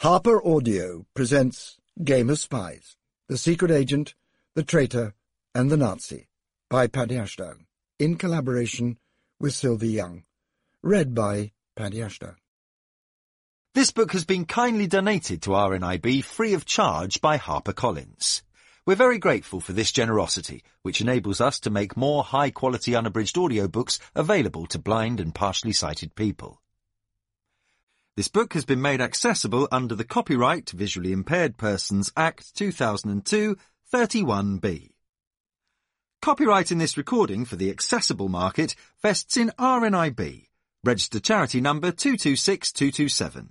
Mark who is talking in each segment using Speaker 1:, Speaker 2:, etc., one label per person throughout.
Speaker 1: Harper Audio presents Game of Spies, The Secret Agent, The Traitor, and the Nazi, by Paddy Ashdown, in collaboration with Sylvie Young. Read by Paddy Ashdown.
Speaker 2: This book has been kindly donated to RNIB free of charge by HarperCollins. We're very grateful for this generosity, which enables us to make more high-quality unabridged audiobooks available to blind and partially sighted people. This book has been made accessible under the Copyright Visually Impaired Persons Act 2002, 31B. Copyright in this recording for the accessible market vests in RNIB, registered charity number 226227.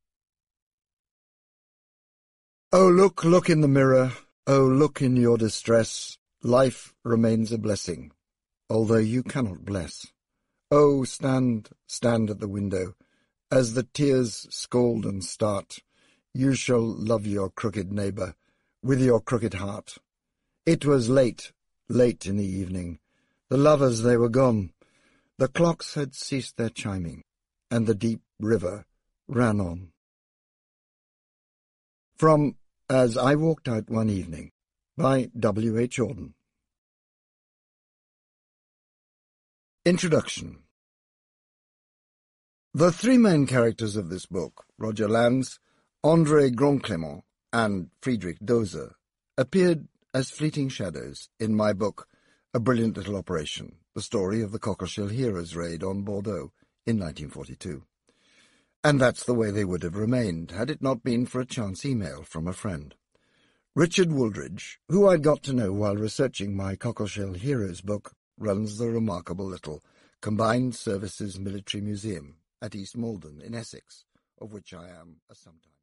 Speaker 1: Oh, look, look in the mirror. Oh, look in your distress. Life remains a blessing, although you cannot bless. Oh, stand, stand at the window. As the tears scald and start, you shall love your crooked neighbour with your crooked heart. It was late, late in the evening. The lovers, they were gone. The clocks had ceased their chiming, and the deep river ran on. From As I Walked Out One Evening, by W. H. Auden. Introduction. The three main characters of this book, Roger Lanz, André Grandclément, and Friedrich Dozer, appeared as fleeting shadows in my book, A Brilliant Little Operation, the story of the Cockleshell Heroes raid on Bordeaux in 1942. And that's the way they would have remained, had it not been for a chance email from a friend. Richard Wooldridge, who I'd got to know while researching my Cockleshell Heroes book, runs the remarkable little Combined Services Military Museum at East Malden in Essex, of which I am a sometime.